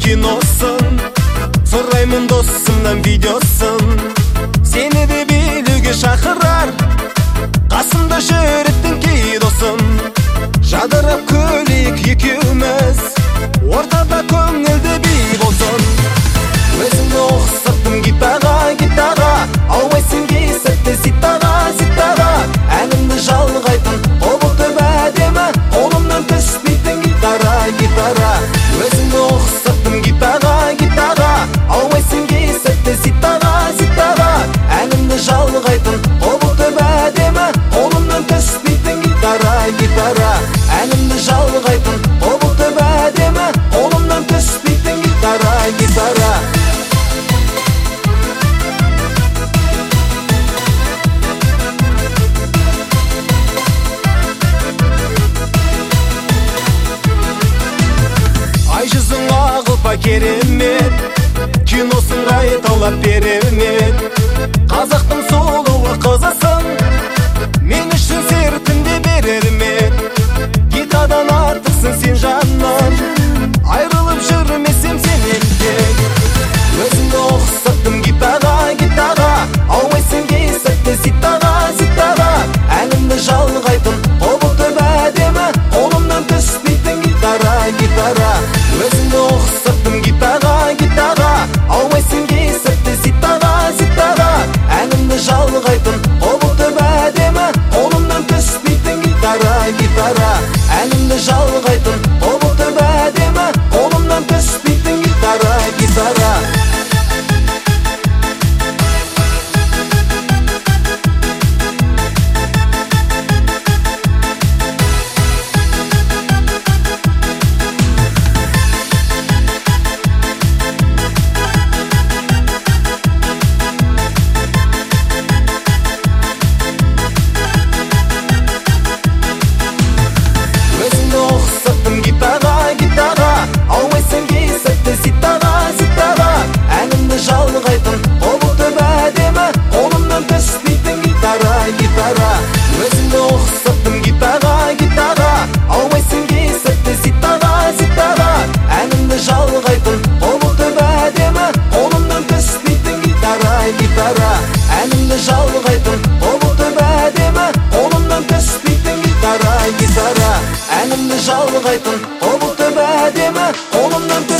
киносын, сұраймын досымнан видеосын. Сені де билеуге шақырар, қасымда жүретін кей досым. Жадырап күлейік екеуміз, ортада көңілді би болсын. Өзіңді ұқсаттым гитаға, гитаға, аумайсың кей сәтте ситаға, ситаға. Әнімді жалғайтын ұлықты бәдемі, қолымнан түспейтін гитара, гитара. Өзіңді ұқсаттым гитаға, гитаға, аумайсың кей сәтте ситаға, ситаға. Әнімді жалғайтын ұлықты бәдемі, қолымнан түспейтін гитара, гитара. Әнімді жалғайтын ұлықты бәдемі, қолымнан түспейтін гитара, гитара. Ай жүзің ағылпа керемет, киносын қайталап беремет. Қазақтың сұлуы қызысың, мен үшін сертінде берермет. Гитадан артықсың сен жаннан, айрылып жүрмесем сенен тек. Өзіңді ұқсаттым гитаға, гитаға, аумайсың кей сәтте ситаға, ситаға. Әнімді жалғайтын ұлықты бәдемі, қолымнан түспейтін гитара, гитара. Өзіңді ұқсаттым гитаға, гитаға, аумайсың кей сәтте ситаға, ситаға. Әнімді жалғайтын ұлықты бәдемі, қолымнан түспейтін гитара, гитара. Әнімді жалғайтын ұлықты бәдемі, қолымнан түспейтін гитара, гитара. Жалғайтын ұлықты бәдемі, қолымнан түспейтін гитара, гитара. Өзіңді ұқсаттым гитаға, гитаға, аумайсың кей сәтте ситаға, ситаға. Әнімді жалғайтын ұлықты бәдемі, қолымнан түспейтін гитара, гитара. Әнімді жалғайтын ұлықты бәдемі, қолымнан түспейтін гитара, гитара. Әнімді жалғайтын ұлықты бәдемі, қолымнан